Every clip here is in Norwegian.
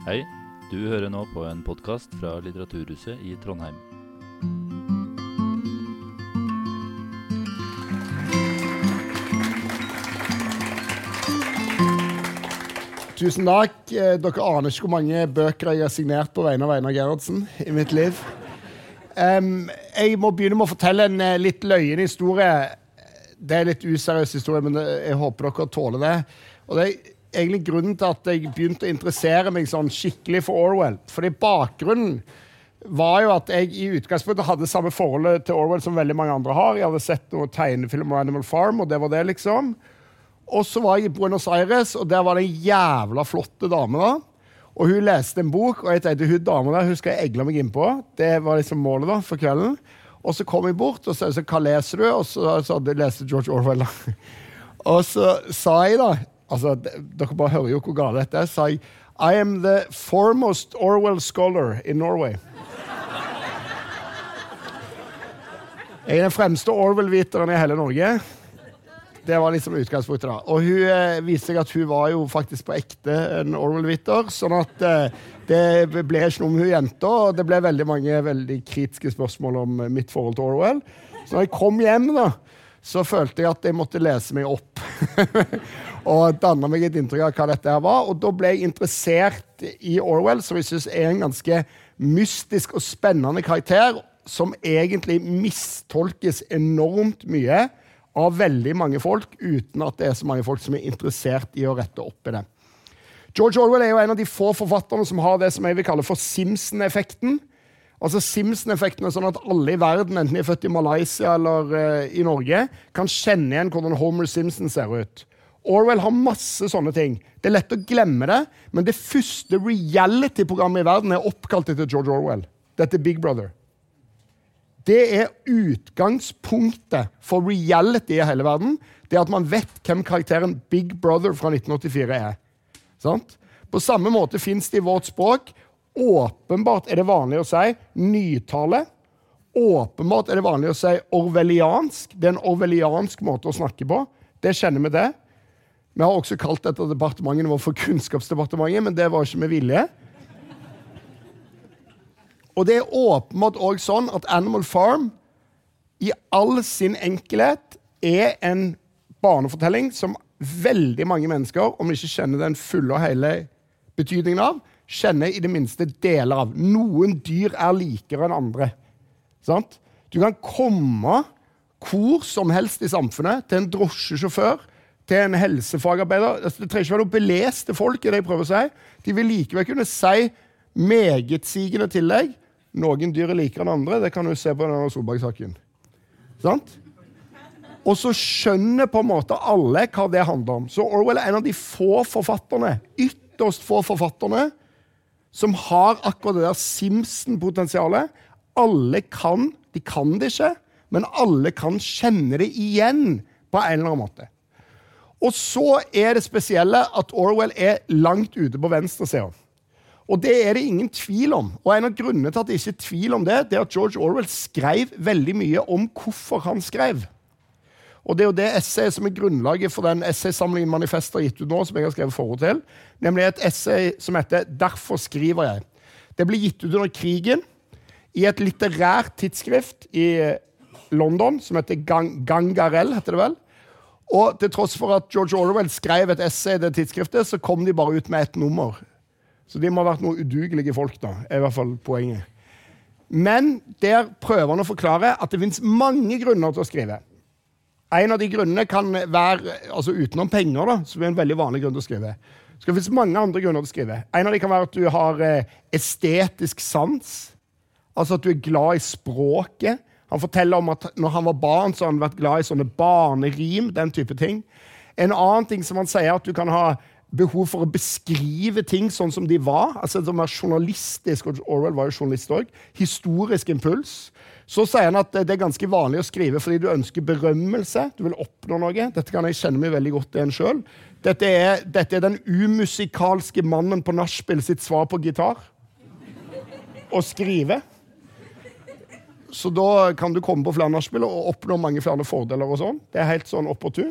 Hei, du hører nå på en podcast fra Litteraturhuset i Trondheim. Tusen takk. Dere aner ikke hvor mange bøker jeg har signert på vegne av Einar Gerhardsen i mitt liv. Jeg må begynne med å fortelle en litt løyen historie. Det er litt useriøs historie, men jeg håper dere tåler det. Og det er egentlig grunnen til at jeg begynte å interessere meg sånn skikkelig for Orwell. Fordi bakgrunnen var jo at jeg i utgangspunktet hadde samme forholdet til Orwell som veldig mange andre har. Jeg hadde sett noen tegnefilm om Animal Farm, og det var det liksom. Og så var jeg i Buenos Aires, og der var det en jævla flotte dame da. Og hun leste en bok, og jeg tenkte, hun dame der, hun skal jeg egle meg inn på. Det var liksom målet da, for kvelden. Og så kom jeg bort, og så hva leser du? Og så hadde jeg lest George Orwell. Og så sa jeg da, altså, dere bare hører jo hvor galt dette er, sa jeg, I am the foremost Orwell scholar in Norway. Jeg er den fremste Orwell-viteren i hele Norge. Det var liksom utgangspunktet da. Og hun viste seg at hun var jo faktisk på ekte en Orwell-viter, sånn at det ble ikke noe om hun jenta, og det ble veldig mange veldig kritiske spørsmål om mitt forhold til Orwell. Så når jeg kom hjem da, så følte jeg at jeg måtte lese meg opp. Og danne meg et inntrykk av hva dette her var. Og da ble jeg interessert i Orwell, som jeg synes er en ganske mystisk og spennende karakter, som egentlig mistolkes enormt mye av veldig mange folk, uten at det er så mange folk som er interessert i å rette opp i det. George Orwell er jo en av de få forfatterne som har det som jeg vil kalle for Simpson-effekten. Altså Simpson-effekten er sånn at alle i verden, enten de er født i Malaysia eller i Norge, kan kjenne igjen hvordan Homer Simpson ser ut. Orwell har masse sånne ting. Det er lett å glemme det, men det første reality-programmet i verden er oppkalt etter George Orwell. Dette er Big Brother. Det er utgangspunktet for reality i hele verden. Det er at man vet hvem karakteren Big Brother fra 1984 er. Sant? På samme måte finnes det i vårt språk. Åpenbart er det vanlig å si nytale. Åpenbart er det vanlig å si orwelliansk. Det er en orwelliansk måte å snakke på. Det kjenner vi det. Vi har også kalt dette departementet vår for Kunnskapsdepartementet, men det var ikke med vilje. Og det er åpenbart også sånn at Animal Farm i all sin enkelhet er en barnefortelling som veldig mange mennesker, om de ikke kjenner den fulle og hele betydningen av, kjenner i det minste deler av. Noen dyr er likere enn andre. Sant? Du kan komme hvor som helst i samfunnet, til en drosjesjåfør, til en helsefagarbeider. Det trenger ikke være noe beleste folk i det jeg prøver å si. De vil likevel kunne si megetsigende tillegg. Noen dyr er likere enn andre, det kan du se på denne Solberg-saken. Sant? Og så skjønner på en måte alle hva det handler om. Så Orwell er en av de få forfatterne, ytterst få forfatterne, som har akkurat det der Simpson-potensialet. Alle kan, de kan det ikke, men alle kan kjenne det igjen på en eller annen måte. Og så er det spesielle at Orwell er langt ute på venstresiden. Og det er det ingen tvil om. Og en av grunnene til at det ikke er tvil om det, det er at George Orwell skrev veldig mye om hvorfor han skrev. Og det er jo det essayet som er grunnlaget for den essaysamlingen Manifestet gitt ut nå, som jeg har skrevet forord til, nemlig et essay som heter «Derfor skriver jeg». Det ble gitt ut under krigen i et litterært tidsskrift i London, som heter Gangarel, heter det vel. Og til tross for at George Orwell skrev et essay i det tidsskriftet, så kom de bare ut med et nummer. Så de må ha vært noen udugelige folk da, er i hvert fall poenget. Men der prøver han å forklare at det finnes mange grunner til å skrive. En av de grunnene kan være, altså utenom penger da, som er en veldig vanlig grunn til å skrive. Så det finnes mange andre grunner til å skrive. En av de kan være at du har estetisk sans, altså at du er glad i språket. Han forteller om at når han var barn, så har han vært glad i sånne barnerim, den type ting. En annen ting som han sier, at du kan ha behov for å beskrive ting sånn som de var, altså det er journalistisk, og Orwell var jo journalist også, historisk impuls. Så sier han at det er ganske vanlig å skrive fordi du ønsker berømmelse, du vil oppnå noe. Dette kan jeg kjenne meg veldig godt igjen selv. Dette er den umusikalske mannen på nachspiel sitt svar på gitar. Å skrive. Så da kan du komme på flere nachspiel og oppnå mange flere fordeler og sånn. Det er helt sånn opportunt.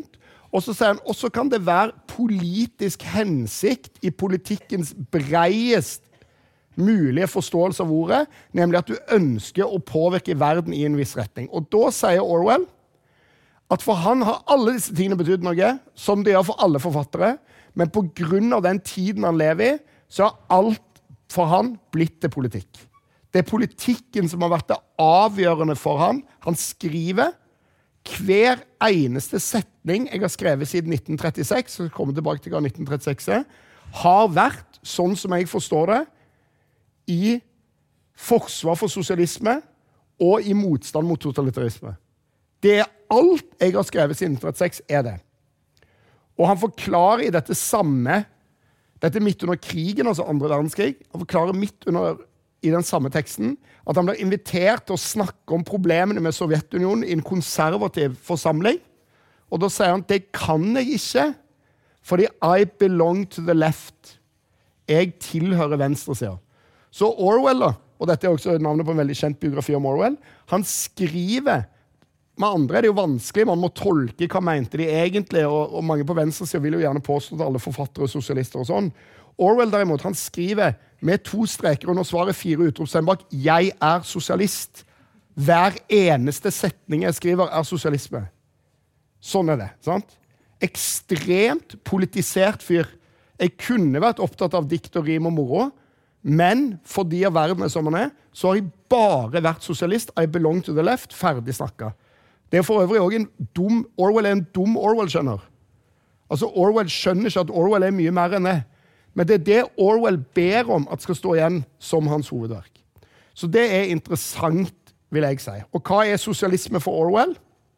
Og så sier han, også kan det være politisk hensikt i politikkens breiest mulige forståelse av ordet, nemlig at du ønsker å påvirke verden i en viss retning. Og da sier Orwell at for han har alle disse tingene betydd noe, som det gjør for alle forfattere, men på grunn av den tiden han lever i, så har alt for han blitt til politikk. Det politikken som har vært det avgjørende for han. Han skriver hver eneste setning jeg har skrevet siden 1936, så kommer tilbake til hva 1936 har vært, sånn som jeg forstår det, i forsvar for sosialisme og i motstand mot totalitarisme. Det alt jeg har skrevet siden 1936 det. Og han forklarer i dette samme, dette midt under krigen, altså andre verdenskrig, han forklarer midt under i den samme teksten, at han blir invitert til å snakke om problemene med Sovjetunionen i en konservativ forsamling. Og da sier han, det kan jeg ikke, fordi I belong to the left. Jeg tilhører venstresiden. Så Orwell, og dette også navnet på en veldig kjent biografi om Orwell, han skriver, med andre det jo vanskelig, man må tolke hva mente de egentlig, og mange på venstresiden vil jo gjerne påstå at alle forfattere og sosialister og sånn. Orwell derimot, han skriver med 2 streker under svaret 4 utropstegn bak, jeg sosialist. Hver eneste setning jeg skriver sosialisme. Sånn det, sant? Ekstremt politisert fyr. Jeg kunne vært opptatt av dikt og rim og moro, men fordi av verden som han så har jeg bare vært sosialist. I belong to the left. Ferdig snakket. Det for øvrig også en dum Orwell en dum Orwell skjønner. Altså Orwell skjønner ikke at Orwell mye mer enn det. Men det det Orwell ber om at skal stå igjen som hans hovedverk. Så det interessant, vil jeg si. Og hva sosialisme for Orwell?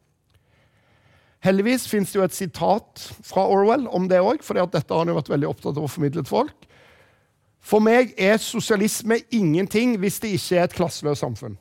Heldigvis finnes det jo et sitat fra Orwell om det også, fordi at dette har han jo vært veldig opptatt av å formidle til folk. For meg sosialisme ingenting hvis det ikke et klasseløst samfunn.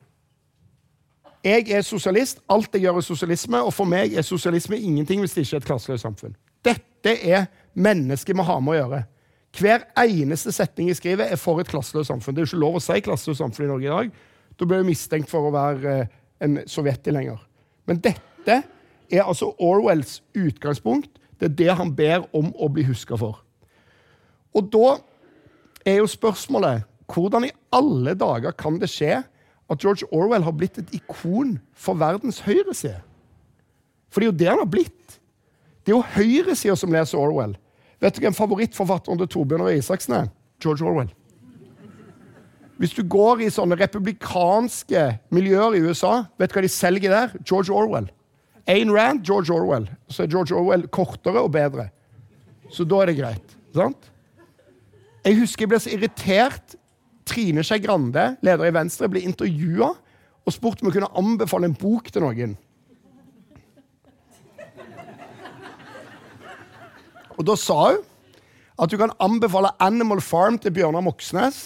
Jeg sosialist, alt jeg gjør sosialisme, og for meg sosialisme ingenting hvis det ikke et klasseløst samfunn. Dette mennesket vi har med å gjøre. Hver eneste setning jeg skriver for et klasseløst samfunn. Det jo ikke lov å si klasseløst samfunn i Norge i dag. Da blir jeg mistenkt for å være en sovjettilhenger. Men dette altså Orwells utgangspunkt. Det det han ber om å bli husket for. Og da jo spørsmålet, hvordan i alle dager kan det skje at George Orwell har blitt et ikon for verdens høyreside? For det jo det han har blitt. Det jo høyresiden som leser Orwell. Vet du hvem favorittforfatteren til Torbjørn Røe Isaksen George Orwell. Hvis du går i sånne republikanske miljøer i USA, vet du hva de selger der? George Orwell. Ayn Rand, George Orwell. Så George Orwell kortere og bedre. Så da det greit, sant? Jeg husker jeg ble så irritert. Trine Skei Grande, leder i Venstre, ble intervjuet og spurt om jeg kunne anbefale en bok til noen. Og da sa hun at du kan anbefale Animal Farm til Bjørnar Moxnes.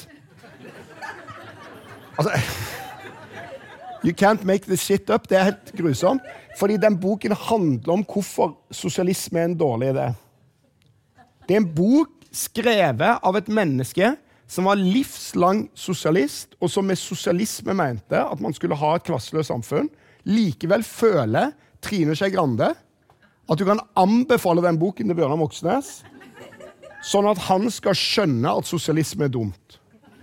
Altså, you can't make this shit up. Det helt grusomt. Fordi den boken handler om hvorfor sosialisme en dårlig idé. Det en bok skrevet av et menneske som var livslang sosialist, og som med sosialisme mente at man skulle ha et klasseløst samfunn. Likevel føler Trine Skei Grande at du kan anbefale den boken til Bjørnar Moxnes, sånn at han skal skjønne at sosialisme dumt.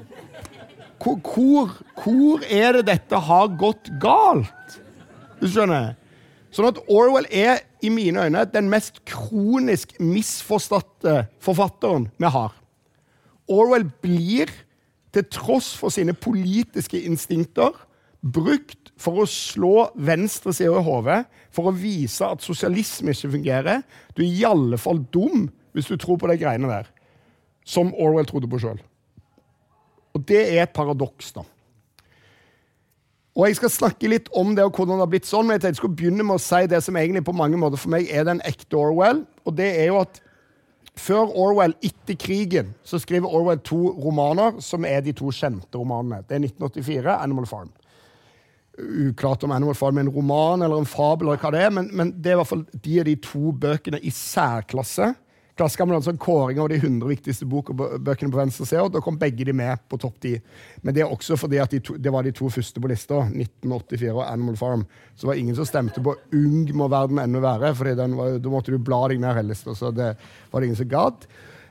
Hvor det dette har gått galt? Du skjønner? Sånn at Orwell i mine øyne den mest kronisk misforståtte forfatteren vi har. Orwell blir, til tross for sine politiske instinkter, brukt for å slå venstresiden i hodet, for å vise at sosialisme ikke fungerer. Du i alle fall dum hvis du tror på de greiene der, som Orwell trodde på selv. Og det et paradoks da. Og jeg skal snakke litt om det og hvordan det har blitt sånn, men jeg tenkte jeg skulle begynne med å si det som egentlig på mange måter for meg den ekte Orwell, og det jo at før Orwell, etter krigen, så skriver Orwell 2 romaner, som de 2 kjente romanene. Det 1984, Animal Farm. Uklart om Animal Farm en roman eller en fabel eller hva det men det i hvert fall de 2 bøkene i særklasse Klassekampen hadde en sånn kåring av de 100 viktigste bøkene på venstre side, og da kom begge de med på topp 10. Men det også fordi at det var de 2 første på lista, 1984 og Animal Farm. Så var ingen som stemte på Ung må verden enda være, for da måtte du bla deg ned hele lista, så det var det ingen som gadd.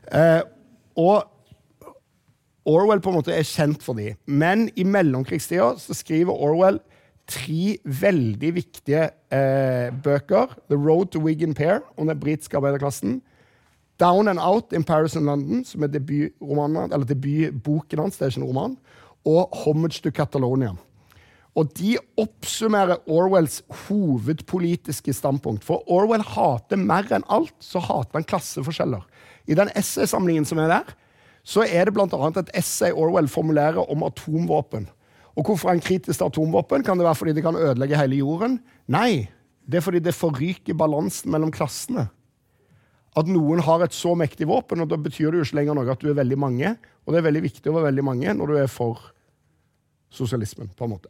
Og Orwell på en måte kjent for de. Men i mellomkrigstida så skriver Orwell 3 veldig viktige bøker. The Road to Wigan Pier, om den britiske arbeiderklassen. Down and Out in Paris and London, som debutboken hans, det ikke en roman. Og Homage to Catalonia. Og de oppsummerer Orwells hovedpolitiske standpunkt. For Orwell hater mer enn alt, så hater han klasseforskjeller. I den essaysamlingen som der, så det blant annet et essay Orwell formulerer om atomvåpen. Og hvorfor han kritisk til atomvåpen? Kan det være fordi det kan ødelegge hele jorden? Nei, det fordi det forryker balansen mellom klassene. At noen har et så mektig våpen, og da betyr det jo ikke lenger noe at du veldig mange, og det veldig viktig å være veldig mange når du for sosialismen, på en måte.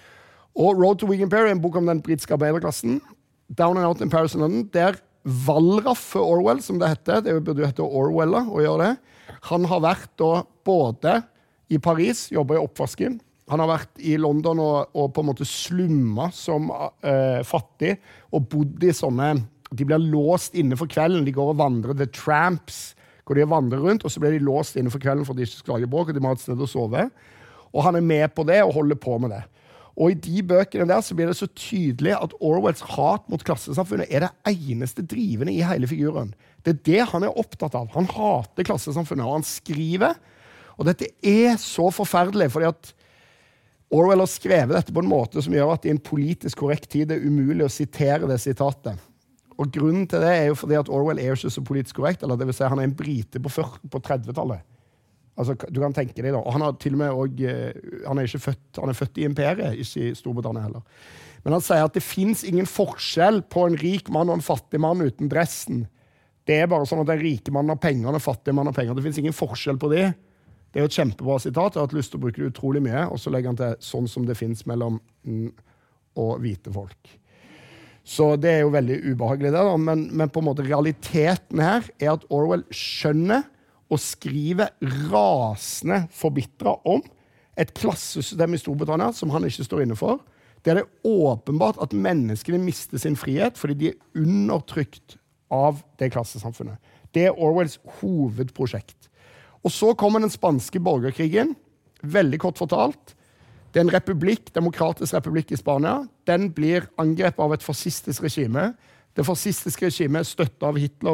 Og Road to Wigan Pier en bok om den britiske arbeiderklassen. Down and Out in Paris and London, der Wallraff Orwell, som det heter, det burde jo hete Orwella å gjøre det. Han har vært da både i Paris, jobbet i oppvasken. Han har vært i London og på en måte slummet som fattig, og bodd i sånne, de blir låst inne for kvelden, de går og vandrer, the tramps, går de og vandrer rundt, og så blir de låst inne for kvelden for de ikke skal lage bråk, og de må ha et sted å sove. Og han med på det og holder på med det. Og i de bøkene der så blir det så tydelig at Orwells hat mot klassesamfunnet det eneste drivende i hele figuren. Det det han opptatt av. Han hater klassesamfunnet, og han skriver. Og dette så forferdelig, fordi at Orwell har skrevet dette på en måte som gjør at i en politisk korrekt tid det umulig å sitere det sitatet. Og grunnen til det jo fordi at Orwell jo ikke så politisk korrekt, eller det vil si han en brite på 30-tallet. Altså, du kan tenke deg da. Og han har til og med også, han ikke født, han født i imperiet, ikke i Storbritannia heller. Men han sier at det finnes ingen forskjell på en rik mann og en fattig mann uten dressen. Det bare sånn at den rike mannen har penger og den fattige mannen har penger. Det finnes ingen forskjell på det. Det jo et kjempebra sitat. Jeg har hatt lyst til å bruke det utrolig mye, og så legger han til sånn som det finnes mellom og hvite folk. Så det jo veldig ubehagelig det da, men på en måte realiteten her at Orwell skjønner og skriver rasende forbitret om et klassesystem i Storbritannia som han ikke står inne for. Det det åpenbart at menneskene mister sin frihet fordi de undertrykt av det klassesamfunnet. Det Orwells hovedprosjekt. Og så kommer den spanske borgerkrigen, veldig kort fortalt. Det en republikk, demokratisk republikk i Spania. Den blir angrepet av et fascistisk regime. Det fascistiske regimet støttet av Hitler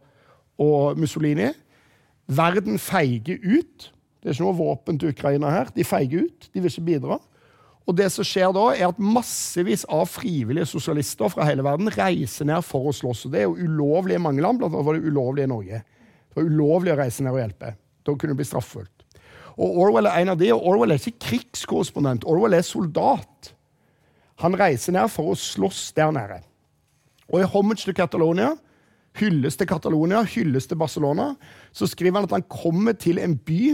og Mussolini. Verden feiger ut. Det ikke noe våpen til Ukraina her. De feiger ut. De vil ikke bidra. Og det som skjer da at massevis av frivillige sosialister fra hele verden reiser ned for å slåss. Og det jo ulovlig i mange land, blant annet var det ulovlig i Norge. Det var ulovlig å reise ned og hjelpe. Da kunne det bli straffullt. Og Orwell en av de, og Orwell ikke krigskorrespondent. Orwell soldat. Han reiser ned for å slåss der nede. Og i Homage to Catalonia, hylles til Catalonia, hylles til Barcelona, så skriver han at han kommer til en by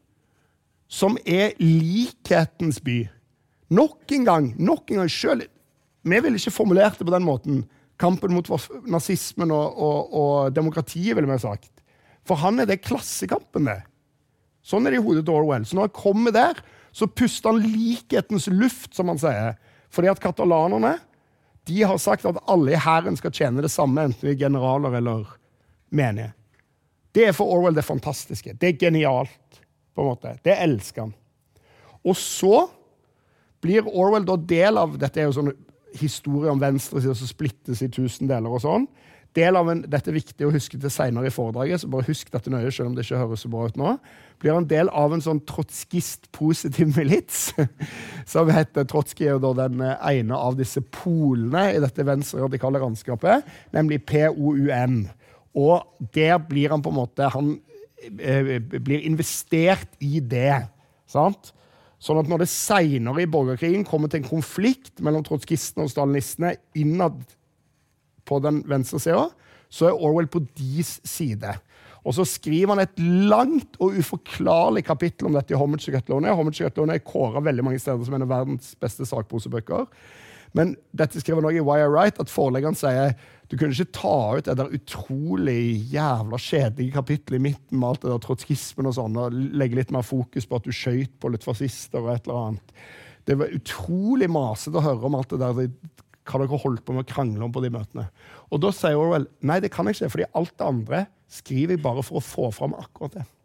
som likhetens by. Nok en gang selv. Vi ville ikke formulert det på den måten. Kampen mot nazismen og demokratiet, ville vi ha sagt. For han det klassekampen det. Sånn det i hodet til Orwell. Så når han kommer der, så puster han likhetens luft, som han sier. Fordi at katalanerne, de har sagt at alle i hæren skal tjene det samme, enten de generaler eller menige. Det for Orwell det fantastiske. Det genialt, på en måte. Det elsker han. Og så blir Orwell da del av, dette jo sånn historie om venstre som splittes i 1000 deler og sånn, del av dette viktig å huske til senere i foredraget, så bare husk dette nøye, selv om det ikke høres så bra ut nå, blir han del av en sånn trotskist-positiv milits, som heter Trotsky jo da den ene av disse polene i dette venstre-radikale landskapet, nemlig POUN. Og der blir han på en måte, han blir investert i det, sant? Sånn at når det senere i borgerkrigen kommer til en konflikt mellom trotskistene og stalinistene innad på den venstre siden, så Orwell på deres side. Og så skriver han et langt og uforklarlig kapittel om dette i Homage to Catalonia. Homage to Catalonia kåret veldig mange steder som en av verdens beste sakprosebøker. Men dette skriver noe i Wire Right, at forleggeren sier du kunne ikke ta ut det der utrolig jævla kjedelige kapitlet i midten med alt det der trotskismen og sånn, og legge litt mer fokus på at du skjøt på litt fascister og et eller annet. Det var utrolig masete å høre om alt det der, hva dere holdt på med å krangle om på de møtene. Og da sier Orwell, nei, det kan jeg ikke, fordi alt det andre skriver jeg bare for å få fram akkurat det.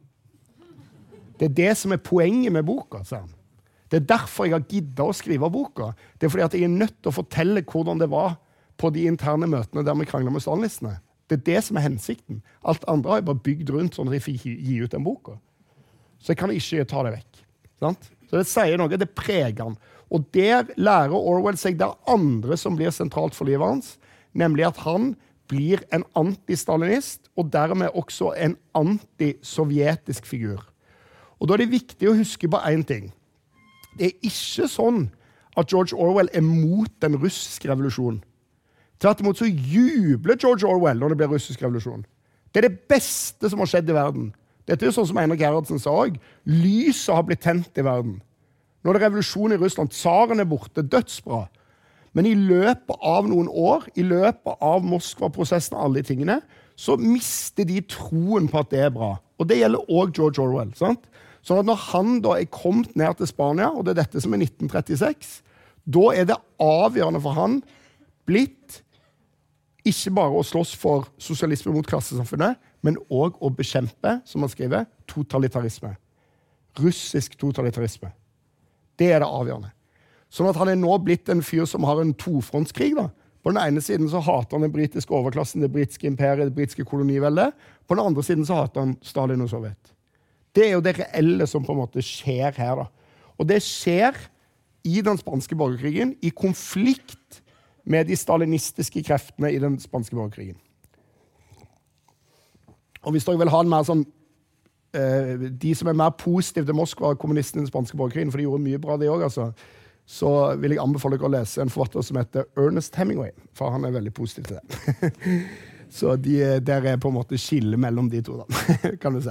Det er det som er poenget med boka, sier han. Det er derfor jeg har giddet å skrive boka. Det er fordi at jeg er nødt til å fortelle hvordan det var på de interne møtene der vi krangler med Stalin-listene. Det er det som er hensikten. Alt andre har jeg bare bygd rundt sånn at jeg fikk gi ut den boka. Så jeg kan ikke ta det vekk. Sant? Så det sier noe, det preger han. Og der lærer Orwell seg det andre som blir sentralt for livet hans, nemlig at han blir en anti-stalinist, og dermed også en anti-sovjetisk figur. Og da er det viktig å huske på en ting. Det er ikke sånn at George Orwell er mot den russiske revolusjonen. Tvert imot så jubler George Orwell når det blir russisk revolusjon. Det er det beste som har skjedd i verden. Dette er jo sånn som Einar Gerhardsen sa også. Lyset har blitt tent i verden. Nå er det revolusjon i Russland. Tsaren er borte. Dødsbra. Men i løpet av noen år, i løpet av Moskva-prosessen og alle de tingene, så mister de troen på at det er bra. Og det gjelder også George Orwell, sant? Sånn at når han da er kommet ned til Spania, og det er dette som er 1936, da er det avgjørende for han blitt ikke bare å slåss for sosialisme mot klassesamfunnet, men også å bekjempe, som han skriver, totalitarisme. Russisk totalitarisme. Det er det avgjørende. Sånn at han er nå blitt en fyr som har en tofrontskrig. Da. På den ene siden så hater han den britiske overklassen, det britiske imperiet, det britiske koloniveldet. På den andre siden så hater han Stalin og Sovjet. Det er jo det reelle som på en måte skjer her. Da. Og det skjer i den spanske borgerkrigen, i konflikt med de stalinistiske kreftene i den spanske borgerkrigen. Og hvis dere vil ha en mer sånn, de som er mer positive til Moskva, kommunistene i den spanske borgerkrigen, for de gjorde mye bra det også, altså, så vil jeg anbefale dere å lese en forfatter som heter Ernest Hemingway, for han er veldig positiv til det. Så der er på en måte skille mellom de to, da, kan du si.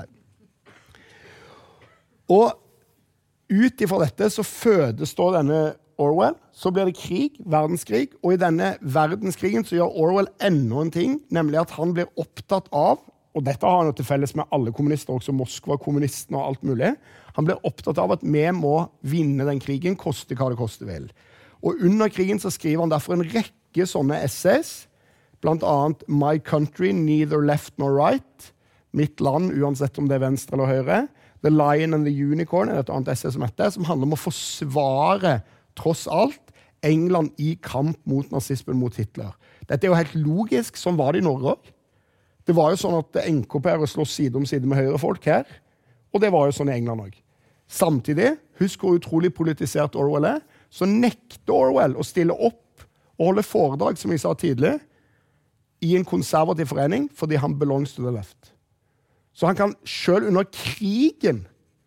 Og ut ifra dette så fødes da denne Orwell, så blir det krig, verdenskrig, og i denne verdenskrigen så gjør Orwell enda en ting, nemlig at han blir opptatt av, og dette har han jo til felles med alle kommunister, også Moskva-kommunistene og alt mulig, han blir opptatt av at vi må vinne den krigen, koste hva det koste vil. Og under krigen så skriver han derfor en rekke sånne essays, blant annet My Country, Neither Left Nor Right, Mitt land, uansett om det er venstre eller høyre, The Lion and the Unicorn, er et annet essay som heter, som handler om å forsvare, tross alt, England i kamp mot nazismen, mot Hitler. Dette er jo helt logisk, sånn var det i Norge også. Det var jo sånn at NKP-ere slåss side om side med høyre folk her, og det var jo sånn i England også. Samtidig, husk hvor utrolig politisert Orwell er, så nekter Orwell å stille opp og holde foredrag, som jeg sa tidlig, i en konservativ forening, fordi han belongs to the left. Så han kan selv under krigen,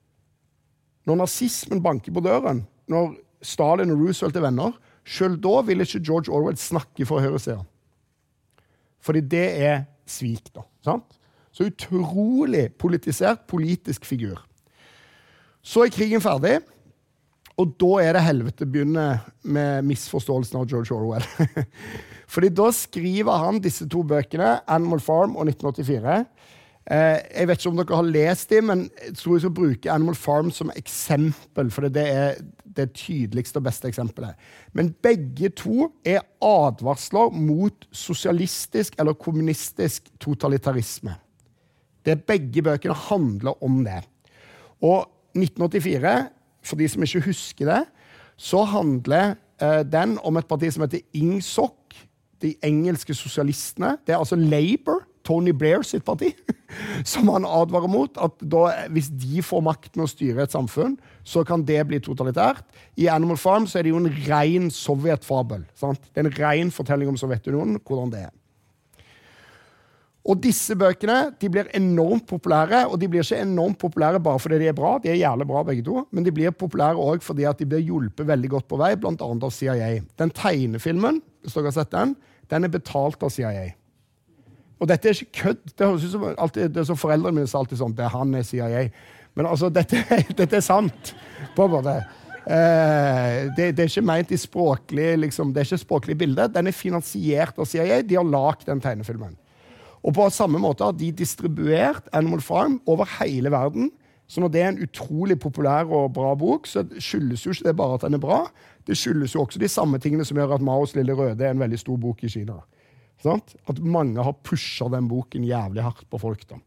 når nazismen banker på døren, når Stalin og Roosevelt er venner, selv da vil ikke George Orwell snakke for høyresiden. Fordi det er svik da. Sant? Så utrolig politisert politisk figur. Så er krigen ferdig, og da er det helvete begynner med misforståelsen av George Orwell. Fordi da skriver han disse to bøkene, Animal Farm og 1984. Jeg vet ikke om dere har lest dem, men jeg tror jeg skal bruke Animal Farm som eksempel, for det er det tydeligste og beste eksempelet. Men begge to er advarsler mot sosialistisk eller kommunistisk totalitarisme. Begge bøkene handler om det. Og 1984, for de som ikke husker det, så handler den om et parti som heter INGSOC, de engelske sosialistene. Det er altså Labour, Tony Blair sitt parti, som han advarer mot, at da, hvis de får makten å styre et samfunn, så kan det bli totalitært. I Animal Farm så er det jo en ren sovjetfabel. Sant? Det er en ren fortelling om Sovjetunionen, hvordan det er. Og disse bøkene, de blir enormt populære, og de blir ikke enormt populære bare fordi de er bra, de er jævlig bra begge to, men de blir populære også fordi at de blir hjulpet veldig godt på vei, blant annet av CIA. Den tegnefilmen, hvis dere har sett den er betalt av CIA. Og dette er ikke kødd. Det høres ut som alltid, det er som foreldrene mine sa alltid sånn, det er han er CIA. Men altså, dette er sant. På en måte. Det er ikke ment i språklig, liksom, det er ikke språklig bilde. Den er finansiert av CIA. De har lagt den tegnefilmen. Og på samme måte har de distribuert Animal Farm over hele verden. Så når det er en utrolig populær og bra bok, så skyldes jo ikke det bare at den er bra. Det skyldes jo også de samme tingene som gjør at Maos Lille Røde er en veldig stor bok i Kina. Sant? At mange har pushet den boken jævlig hardt på folk da.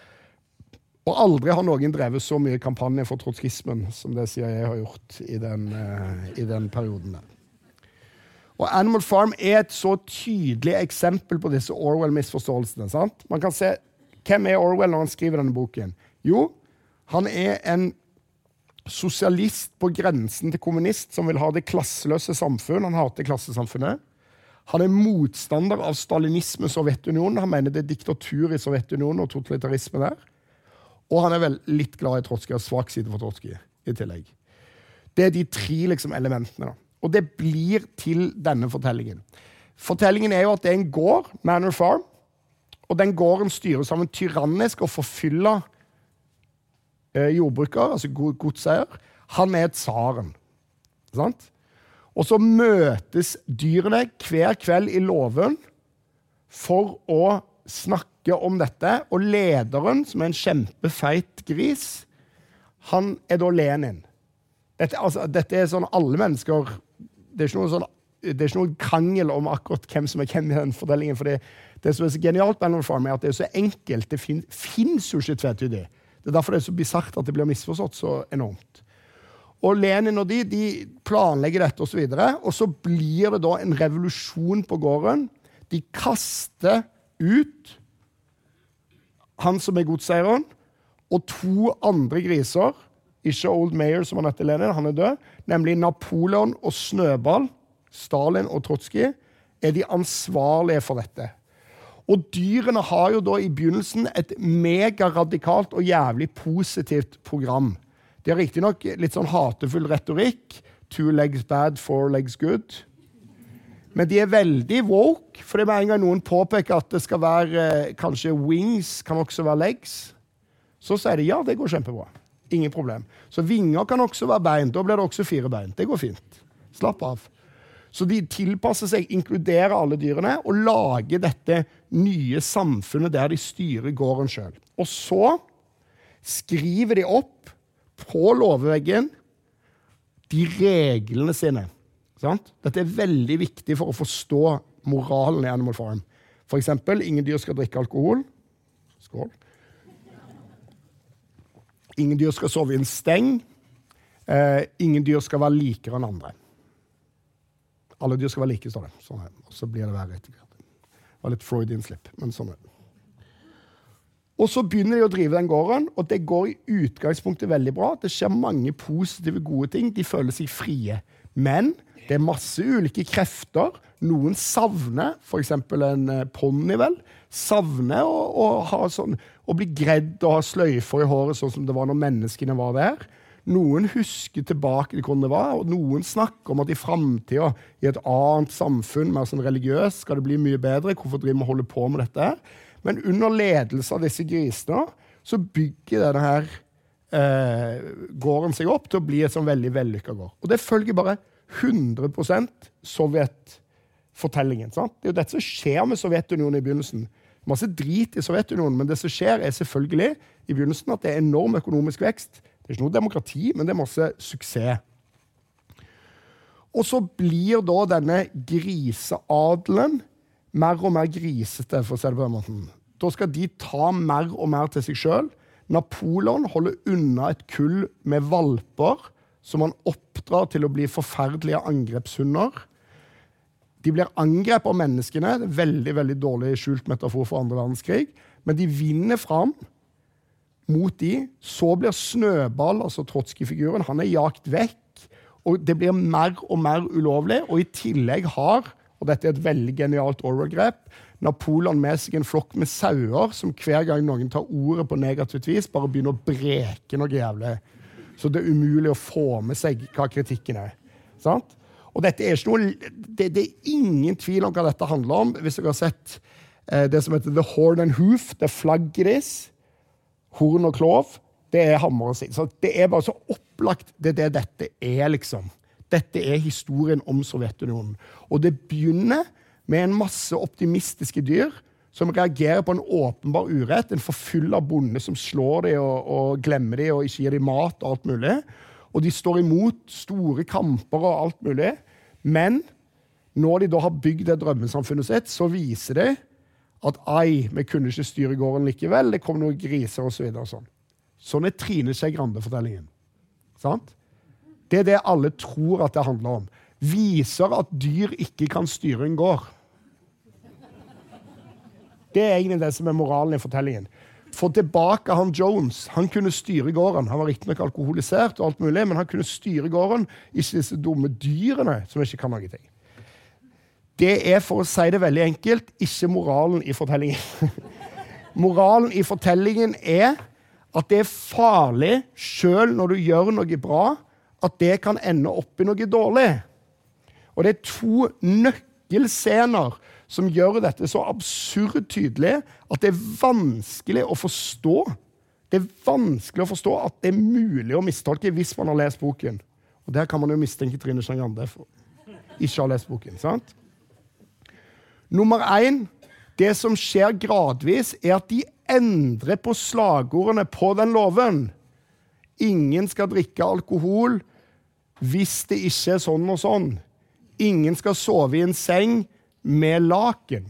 Og aldri har noen drevet så mye kampanje for trotskismen som det CIA har gjort i den perioden der. Og Animal Farm er et så tydelig eksempel på disse Orwell-misforståelsene. Sant? Man kan se, hvem er Orwell når han skriver denne boken? Jo, han er en sosialist på grensen til kommunist som vil ha det klasseløse samfunn. Han hater klassesamfunnet. Han er motstander av stalinisme i Sovjetunionen. Han mener det er diktatur i Sovjetunionen og totalitarisme der. Og han er vel litt glad i Trotsky og svak side for Trotsky i tillegg. Det er de tre liksom, elementene da. Og det blir til denne fortellingen. Fortellingen er jo at det er en gård, Manor Farm, og den gården styres av en tyrannisk og forfyllet jordbruker, altså godseier. Han er tsaren. Sant? Og så møtes dyrene hver kveld i låven for å snakke om dette, og lederen, som er en kjempefeit gris, han er da Lenin. Dette er sånn alle mennesker, det er ikke noe krangel om akkurat hvem som er hvem i den fortellingen, for det som er så genialt med Animal Farm er at det er så enkelt, det finnes jo ikke tvetydig. Det er derfor det er så bizarrt at det blir misforstått så enormt. Og Lenin og de planlegger dette og så videre, og så blir det da en revolusjon på gården. De kaster ut han som er godseieren, og 2 andre griser, ikke Old Mayor som han heter Lenin, han er død, nemlig Napoleon og Snøball, Stalin og Trotsky, er de ansvarlige for dette. Og dyrene har jo da i begynnelsen et mega-radikalt og jævlig positivt program. De har riktig nok litt sånn hatefull retorikk, 2 legs bad, 4 legs good. Men de er veldig woke, for det med en gang noen påpeker at det skal være kanskje wings, kan også være legs. Så sier de, ja, det går kjempebra. Ingen problem. Så vinger kan også være bein. Da blir det også 4 bein. Det går fint. Slapp av. Så de tilpasser seg, inkluderer alle dyrene, og lager dette nye samfunnet der de styrer gården selv. Og så skriver de opp på lovveggen de reglene sine. Sant? Dette er veldig viktig for å forstå moralen i Animal Farm. For eksempel, ingen dyr skal drikke alkohol. Skål. Ingen dyr skal sove i en steng. Ingen dyr skal være likere enn andre. Alle dyr skal være like, står det. Sånn her. Og så blir det verre etter hvert. Det var litt Freudian-slipp, men sånn er det. Og så begynner de å drive den gården, og det går i utgangspunktet veldig bra. Det skjer mange positive, gode ting. De føler seg frie. Men det er masse ulike krefter. Noen savner, for eksempel en ponni vel, savner å bli gredd og ha sløyfer i håret, sånn som det var når menneskene var der. Noen husker tilbake til hvordan det var, og noen snakker om at i fremtiden, i et annet samfunn, mer sånn religiøst, skal det bli mye bedre. Hvorfor driver vi å holde på med dette her? Men under ledelse av disse grisene, så bygger denne her gården seg opp til å bli et sånn veldig vellykket gård. Og det følger bare 100% Sovjet-fortellingen. Sant? Det er jo dette som skjer med Sovjetunionen i begynnelsen. Masse drit i Sovjetunionen, men det som skjer er selvfølgelig i begynnelsen at det er enorm økonomisk vekst. Det er ikke noe demokrati, men det er masse suksess. Og så blir da denne griseadelen mer og mer grisete, for å si det på den måten. Da skal de ta mer og mer til seg selv. Napoleon holder unna et kull med valper, som han oppdrar til å bli forferdelige angrepshunder. De blir angrepet av menneskene, det er veldig, veldig dårlig skjult metafor for 2. verdenskrig, men de vinner frem mot de. Så blir Snøball, altså Trotsky-figuren, han er jagt vekk, og det blir mer og mer ulovlig, og i tillegg har, og dette er et veldig genialt Orwell-grep, Napoleon med seg en flokk med sauer, som hver gang noen tar ordet på negativt vis, bare begynner å breke noe jævlig. Så det er umulig å få med seg hva kritikken er. Sant? Og dette er ikke noe, det er ingen tvil om hva dette handler om. Hvis dere har sett det som heter The Horn and Hoof, det flaggeris, horn og klov, Det hammer å si. Så det bare så opplagt det dette liksom. Dette historien om Sovjetunionen. Og det begynner med en masse optimistiske dyr som reagerer på en åpenbar urett, en forfyllet bonde som slår dem og glemmer dem og ikke gir dem mat og alt mulig. Og de står imot store kamper og alt mulig. Men når de da har bygd det drømmesamfunnet sitt, så viser det at vi kunne ikke styre gården likevel, det kom noen griser og så videre og sånn. Sånn Trine Skei Grande-fortellingen. Sant? Det det alle tror at det handler om. Viser at dyr ikke kan styre en gård. Det egentlig det som moralen i fortellingen. Få tilbake han Jones. Han kunne styre gården. Han var riktig nok alkoholisert og alt mulig, men han kunne styre gården, ikke disse dumme dyrene som ikke kan noe ting. Det for å si det veldig enkelt, ikke moralen i fortellingen. Moralen i fortellingen at det farlig, selv når du gjør noe bra, at det kan ende opp i noe dårlig. Og det 2 nøkkelscener som gjør dette så absurd tydelig at det vanskelig å forstå. Det vanskelig å forstå at det mulig å mistolke hvis man har lest boken. Og der kan man jo mistenke Trine Skei Grande for ikke å ha lest boken, sant? Nummer 1, det som skjer gradvis at de endrer på slagordene på den loven. Ingen skal drikke alkohol hvis det ikke sånn og sånn. Ingen skal sove i en seng med laken.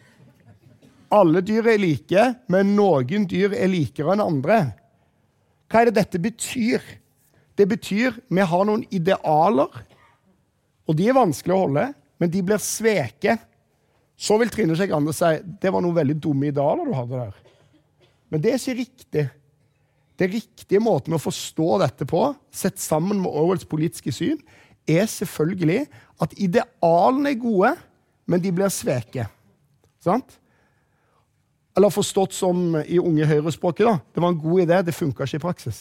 Alle dyr like, men noen dyr likere enn andre. Hva det dette betyr? Det betyr vi har noen idealer, og de vanskelig å holde, men de blir sveket. Så vil Trine Skei Grande si, det var noen veldig dumme idealer du hadde der. Men det ikke riktig. Det riktige måten å forstå dette på, sett sammen med Orwells politiske syn, selvfølgelig at idealene gode, men de blir sveket. Sant? Eller forstått som i unge høyrespråket da. Det var en god idé, det funket ikke i praksis.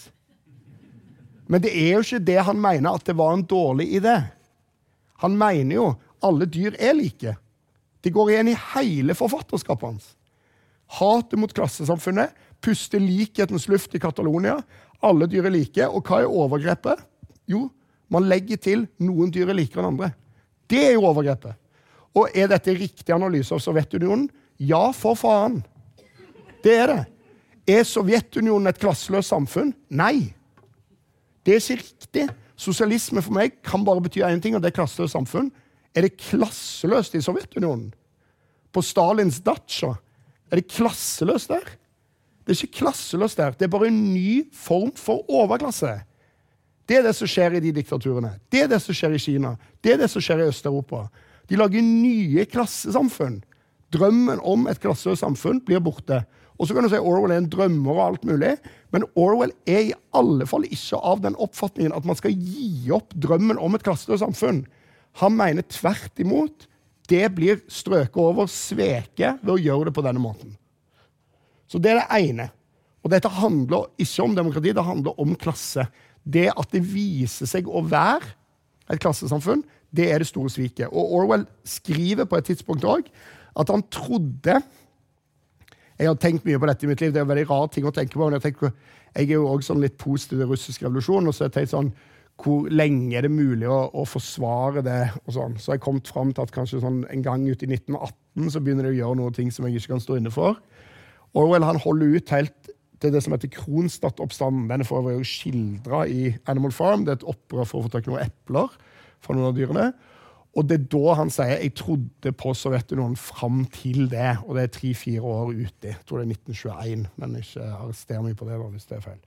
Men det jo ikke det han mener at det var en dårlig idé. Han mener jo alle dyr like. Det går igjen i hele forfatterskapet hans. Hatet mot klassesamfunnet, puste likhetens luft i Katalonia, alle dyr like, og hva overgrepet? Jo, man legger til noen dyr likere enn andre. Det jo overgrepet. Og dette riktig analyse av Sovjetunionen? Ja, for faen. Det det. Sovjetunionen et klasseløst samfunn? Nei. Det ikke riktig. Sosialisme for meg kan bare bety en ting, og det klasseløst samfunn. Det klasseløst i Sovjetunionen? På Stalins datsja? Det klasseløst der? Det ikke klasseløst der. Det bare en ny form for overklasse. Det det som skjer i de diktaturene. Det det som skjer i Kina. Det det som skjer i Øst-Europa. De lager nye klassesamfunn. Drømmen om et klasseløst samfunn blir borte. Og så kan du si Orwell en drømmer og alt mulig, men Orwell i alle fall ikke av den oppfatningen at man skal gi opp drømmen om et klasseløst samfunn. Han mener tvert imot, det blir strøket over sveket ved å gjøre det på denne måten. Så det det ene. Og dette handler ikke om demokrati, det handler om klasse. Det at det viser seg å være et klassesamfunn, det det store sviket. Og Orwell skriver på et tidspunkt også at han trodde, jeg har tenkt mye på dette i mitt liv, det en veldig rar ting å tenke på, men jeg jo også sånn litt positiv til russisk revolusjon, og så har jeg tenkt sånn, hvor lenge det mulig å forsvare det, og sånn. Så jeg kom frem til at kanskje sånn en gang ut i 1918 så begynner det å gjøre noen ting som jeg ikke kan stå inne for. Orwell han holder ut helt til det som heter Kronstadt-oppstanden. Denne får jo skildret i Animal Farm. Det et opprør for å få tak i noen epler fra noen av dyrene. Og det da han sier, jeg trodde på Sovjetunionen frem til det, og det 3-4 år ute. Jeg tror det 1921, men ikke arrester meg på det da, hvis det feil.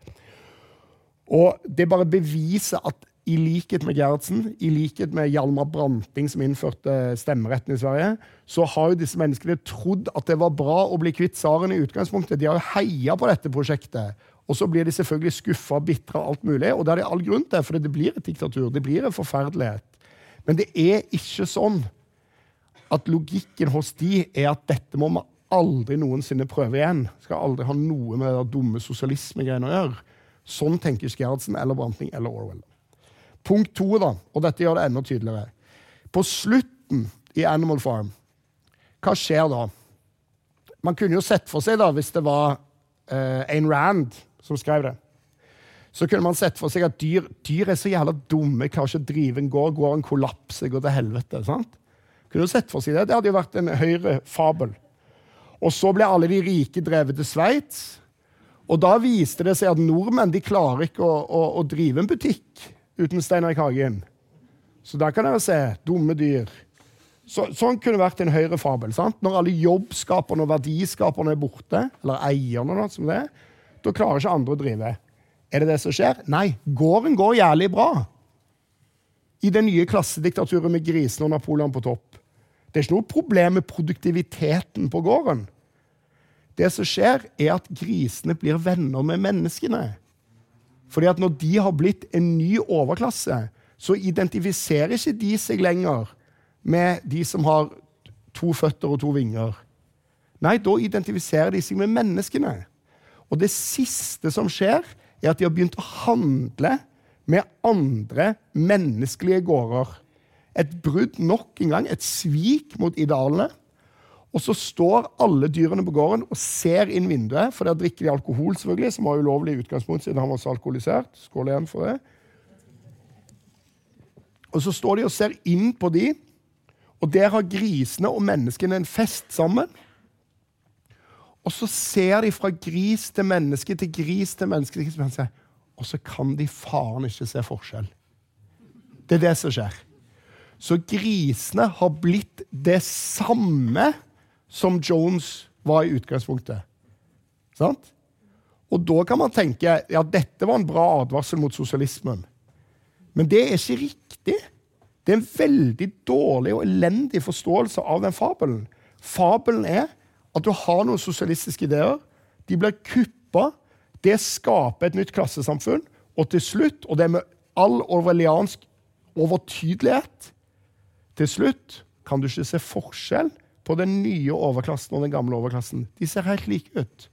Og det bare beviser at i likhet med Gerhardsen, i likhet med Hjalmar Branting som innførte stemmeretten i Sverige, så har jo disse menneskene trodd at det var bra å bli kvitt tsaren i utgangspunktet. De har jo heiet på dette prosjektet. Og så blir de selvfølgelig skuffet, bittre og alt mulig, og det det all grunn til, for det blir et diktatur, det blir en forferdelighet. Men det ikke sånn at logikken hos de at dette må man aldri noensinne prøve igjen. Skal aldri ha noe med det dumme sosialisme-greiene å gjøre. Sånn tenker ikke Gerhardsen eller Branting eller Orwell. Punkt 2 da, og dette gjør det enda tydeligere. På slutten i Animal Farm, hva skjer da? Man kunne jo sett for seg da, hvis det var Ayn Rand som skrev det. så kunne man sett for seg at dyr så jævla dumme, klarer ikke å drive en gård, går en kollaps, går til helvete, sant? Kunne du sett for seg det? Det hadde jo vært en høyre fabel. Og så ble alle de rike drevet til Sveits, og da viste det seg at nordmenn, de klarer ikke å drive en butikk uten Steinar Hagen. Så der kan dere se, dumme dyr. Sånn kunne vært en høyre fabel, sant? Når alle jobbskaperne og verdiskaperne borte, eller eierne da, som det da klarer ikke andre å drive. Det som skjer? Nei, gården går jævlig bra. I det nye klassediktaturet med grisen og Napoleon på topp. Det ikke noe problem med produktiviteten på gården. Det som skjer at grisene blir venner med menneskene. Fordi at når de har blitt en ny overklasse, så identifiserer ikke de seg lenger med de som har 2 føtter og 2 vinger. Nei, da identifiserer de seg med menneskene. Og det siste som skjer, at de har begynt å handle med andre menneskelige gårder. Et brudd nok en gang, et svik mot idealene. Og så står alle dyrene på gården og ser inn vinduet, for der drikker de alkohol selvfølgelig, som var ulovlig i utgangspunkt siden han var så alkoholisert. Skål igjen for det. Og så står de og ser inn på de, og der har grisene og menneskene en fest sammen. Og så ser de fra gris til menneske til gris til menneske til menneske, og så kan de faen ikke se forskjell. Det det som skjer. Så grisene har blitt det samme som Jones var i utgangspunktet. Sant? Og da kan man tenke, ja, dette var en bra advarsel mot sosialismen. Men det ikke riktig. Det en veldig dårlig og elendig forståelse av den fabelen. Fabelen at du har noen sosialistiske ideer, de blir kuppet, det skaper et nytt klassesamfunn, og til slutt, og det med all orwelliansk overtydelighet, til slutt kan du ikke se forskjell på den nye overklassen og den gamle overklassen. De ser helt like ut.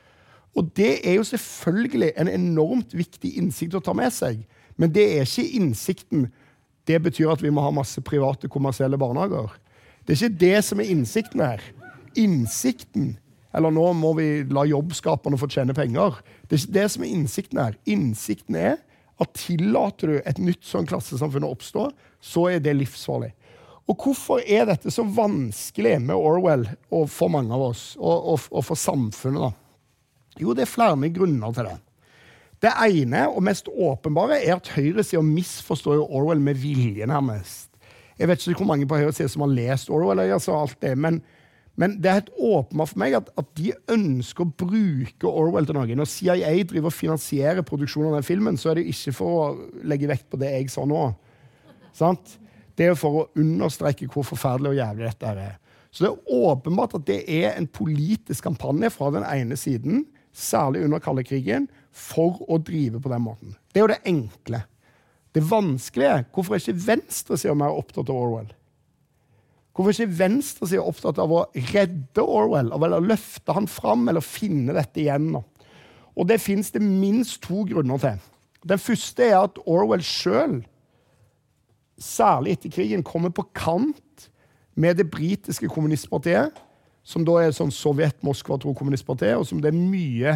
Og det jo selvfølgelig en enormt viktig innsikt å ta med seg, men det ikke innsikten. Det betyr at vi må ha masse private, kommersielle barnehager. Det ikke det som innsikten her. Innsikten, eller nå må vi la jobbskaperne få tjene penger. Det ikke det som innsikten her. Innsikten at tillater du et nytt sånn klassesamfunn å oppstå, så det livsfarlig. Og hvorfor dette så vanskelig med Orwell og for mange av oss, og for samfunnet da? Jo, det flere grunner til det. Det ene og mest åpenbare at høyresiden misforstår Orwell med vilje nærmest. Jeg vet ikke hvor mange på høyresiden som har lest Orwell, altså alt det, men det helt åpenbart for meg at de ønsker å bruke Orwell til noe. Når CIA driver og finansierer produksjonen av den filmen, så det ikke for å legge vekt på det jeg sa nå. Sant? Det for å understreke hvor forferdelig og jævlig dette Så det åpenbart at det en politisk kampanje fra den ene siden, særlig under kalde krigen, for å drive på den måten. Det jo det enkle. Det vanskelige hvorfor ikke venstresiden mer opptatt av Orwell? Hvorfor ikke venstresiden opptatt av å redde Orwell, eller løfte han fram, eller finne dette igjen? Og det finnes det minst 2 grunner til. Den første at Orwell selv, særlig etter krigen, kommer på kant med det britiske kommunistpartiet, som da sånn Sovjet-Moskva-tro-kommunistpartiet, og som det mye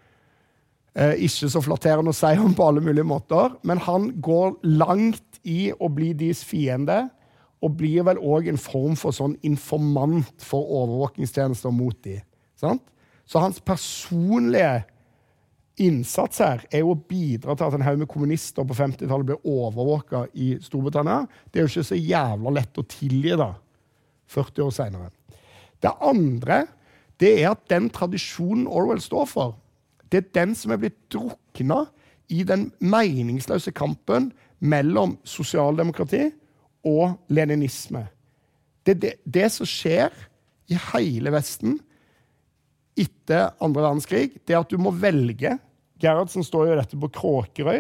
ikke så flatterende å si om på alle mulige måter, men han går langt i å bli deres fiende, og blir vel også en form for sånn informant for overvåkingstjenester mot de. Sant? Så hans personlige innsats her jo å bidra til at en haug med kommunister på 50-tallet ble overvåket i Storbritannia. Det jo ikke så jævla lett å tilgi da, 40 år senere. Det andre, det at den tradisjonen Orwell står for, det den som blitt druknet i den meningsløse kampen mellom sosialdemokrati og leninisme. Det som skjer i hele Vesten etter andre verdenskrig, det at du må velge. Gerhardsen står jo dette på Kråkerøy,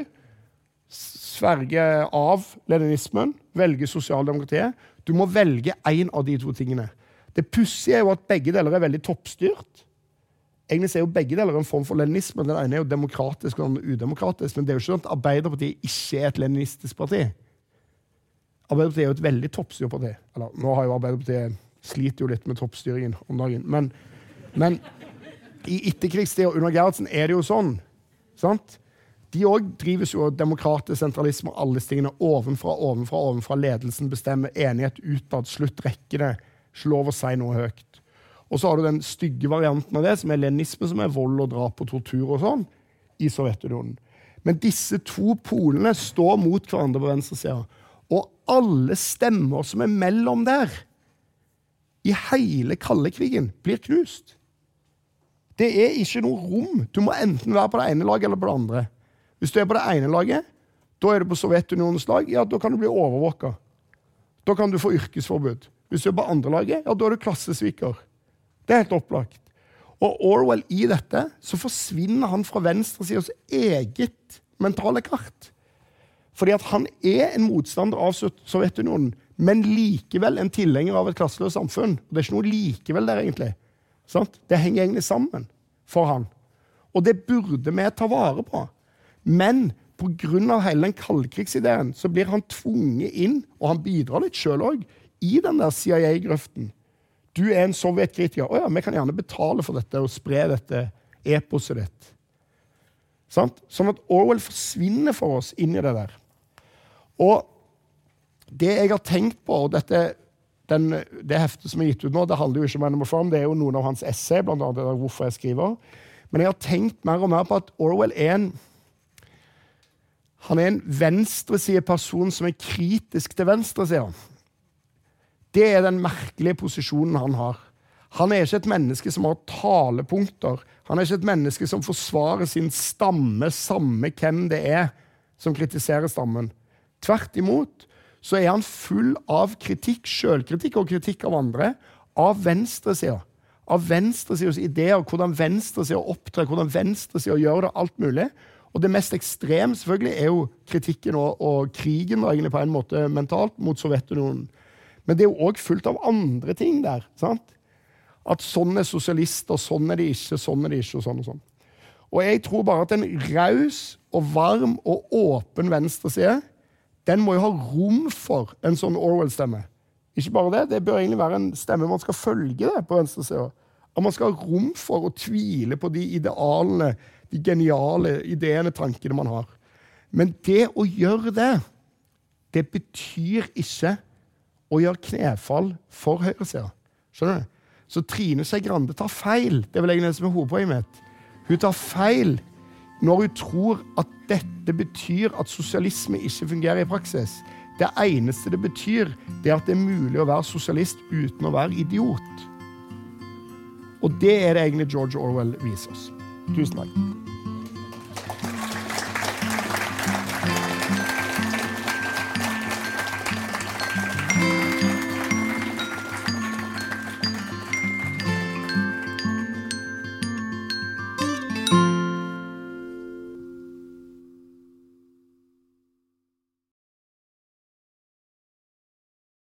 sverge av leninismen, velge sosialdemokratiet. Du må velge en av de 2 tingene. Det pussige jo at begge deler veldig toppstyrt. Egentlig jo begge deler en form for leninisme. Den ene jo demokratisk og den andre udemokratisk, men det jo ikke sånn at Arbeiderpartiet ikke et leninistisk parti. Arbeiderpartiet jo et veldig toppstyrt parti. Eller, nå har jo Arbeiderpartiet sliter jo litt med toppstyringen om dagen, men i etterkrigstid og under Gerhardsen det jo sånn, sant? de også drives jo av demokratisk sentralisme og alle stingene ovenfra, ledelsen bestemmer enighet utad, slutt rekke det, ikke lov å si noe høyt. Og så har du den stygge varianten av det, som leninisme, som vold og drap og tortur og sånn, i Sovjetunionen. Men disse to polene står mot hverandre på venstre siden, og alle stemmer som mellom der, i hele kalde krigen, blir knust. Det ikke noe rom. Du må enten være på det ene laget eller på det andre. Hvis du på det ene laget, da du på Sovjetunionens lag, ja, da kan du bli overvåket. Da kan du få yrkesforbud. Hvis du på andre laget, ja, da du klassesviker. Det helt opplagt. Og Orwell i dette, så forsvinner han fra venstresidens eget mentale kart. Fordi at han en motstander av Sovjetunionen, men likevel en tilhenger av et klasseløst samfunn. Det ikke noe likevel der egentlig. Sant? Det henger egentlig sammen for han. Og det burde vi ta vare på. Men på grunn av hele den kaldkrigsideen, så blir han tvunget inn, og han bidrar litt selv også, i den der CIA-grøften. Du en sovjetkritiker. Åja, vi kan gjerne betale for dette og spre dette eposet ditt. Sant? Sånn at Orwell forsvinner for oss inn i det der. Og det jeg har tenkt på, og det heftet som gitt ut nå, det handler jo ikke om Animal Farm, det jo noen av hans essay, blant annet det der hvorfor jeg skriver. Men jeg har tenkt mer og mer på at Orwell han en venstreside person som kritisk til venstresiden. Det den merkelige posisjonen han har. Han ikke et menneske som har talepunkter. Han ikke et menneske som forsvarer sin stamme, samme hvem det som kritiserer stammen. Tvert imot, så han full av kritikk, selvkritikk og kritikk av andre, av venstresiden. Av venstresidens ideer, hvordan venstresiden opptrer, hvordan venstresiden gjør det, alt mulig. Og det mest ekstreme selvfølgelig jo kritikken og krigen egentlig på en måte mentalt mot Sovjetunionen. Men det jo også fullt av andre ting der, sant? At sånn sosialister, sånn de ikke, sånn de ikke, og sånn og sånn. Og jeg tror bare at en raus og varm og åpen venstreside, den må jo ha rom for en sånn Orwell-stemme. Ikke bare det bør egentlig være en stemme man skal følge det på venstresiden. At man skal ha rom for å tvile på de idealene, de geniale ideene, tankene man har. Men det å gjøre det betyr ikke å gjøre knefall for høyresiden. Skjønner du? Så Trine Skei Grande tar feil. Det vil egentlig det som hovedpoenget mitt. Hun tar feil når hun tror at dette betyr at sosialisme ikke fungerer i praksis. Det eneste det betyr, det at det mulig å være sosialist uten å være idiot. Og det det egentlig George Orwell viser oss. Tusen takk.